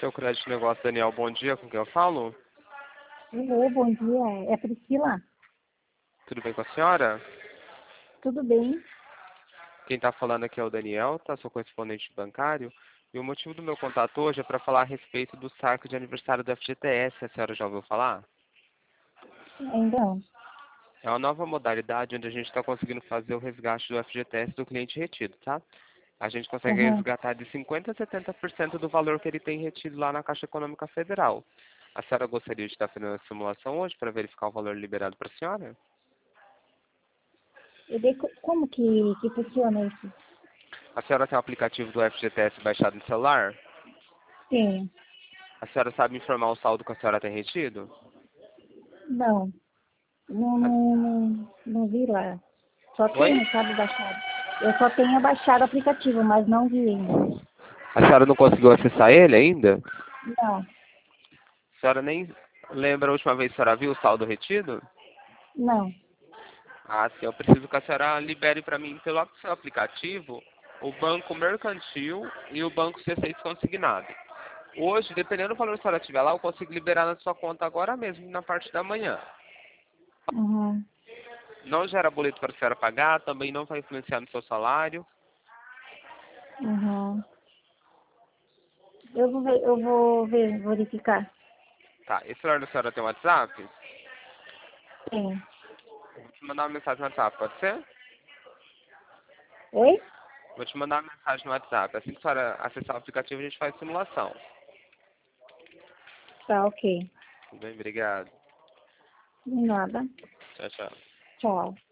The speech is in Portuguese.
seu crédito negócio, Daniel. Bom dia, com quem eu falo? Oi, bom dia. É a Priscila? Tudo bem com a senhora? Tudo bem? Quem está falando aqui é o Daniel, tá? Sou correspondente bancário. E o motivo do meu contato hoje é para falar a respeito do saque de aniversário do FGTS. A senhora já ouviu falar? Ainda não. É uma nova modalidade onde a gente está conseguindo fazer o resgate do FGTS do cliente retido, tá? A gente consegue Uhum. resgatar de 50% a 70% do valor que ele tem retido lá na Caixa Econômica Federal. A senhora gostaria de estar fazendo a simulação hoje para verificar o valor liberado para a senhora? Como que funciona isso? A senhora tem o aplicativo do FGTS baixado no celular? Sim. A senhora sabe informar o saldo que a senhora tem retido? Não. Não, A- não, não, não vi lá. Só Oi? tenho, sabe, baixado. Eu só tenho baixado o aplicativo, mas não vi ainda. A senhora não conseguiu acessar ele ainda? Não. A senhora nem lembra a última vez que a senhora viu o saldo retido? Não. Ah, sim, eu preciso que a senhora libere para mim pelo seu aplicativo o Banco Mercantil e o Banco C6 Consignado. Hoje, dependendo do valor que a senhora tiver lá, eu consigo liberar na sua conta agora mesmo, na parte da manhã. Uhum. Não gera boleto para a senhora pagar, também não vai influenciar no seu salário. Uhum. Eu vou ver, verificar. Tá, esse celular da senhora tem WhatsApp? Sim. Vou te mandar uma mensagem no WhatsApp, pode ser? Oi? Vou te mandar uma mensagem no WhatsApp. Assim que a senhora acessar o aplicativo, a gente faz simulação. Tá, ok. Tudo bem? Obrigado. De nada. Tchau, tchau. Tchau.